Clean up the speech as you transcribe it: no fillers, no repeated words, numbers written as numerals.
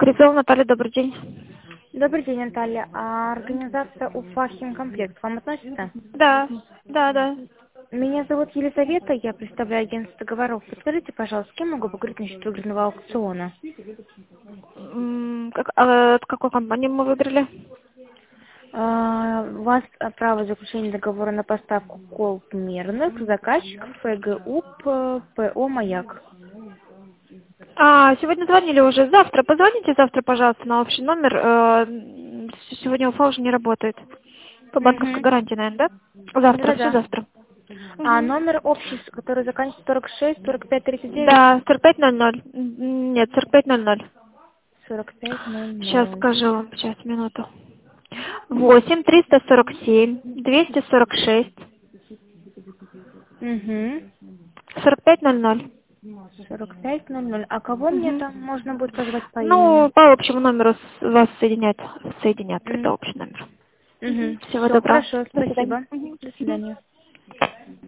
Гризова Наталья, добрый день. Добрый день, Наталья. А организация Уфа Химкомплект к вам относится? Да, да. Меня зовут Елизавета, я представляю агентство договоров. Подскажите, пожалуйста, с кем могу поговорить насчет выигранного аукциона? От какой компании мы выиграли? У вас право заключения договора на поставку колб мирных, заказчик ФГУ ПО «Маяк». Сегодня звонили уже. Завтра. Позвоните завтра, пожалуйста, на общий номер. Сегодня Уфа уже не работает. По банковской Угу. гарантии, наверное, да? Завтра, все Да-да-да. завтра. А Мгм. номер общий, который заканчивается 46 45 39 Да, 4500. Нет, 4500. 45 Сейчас 00. скажу вам, сейчас, минуту. 8 347 246 Угу. 4500. 4500. А кого мне Мгм. там можно будет позвать по имени? Ну, по общему номеру вас соединят. Это общий номер. Угу. Всего Все, добра. хорошо, До свидания. спасибо. До свидания.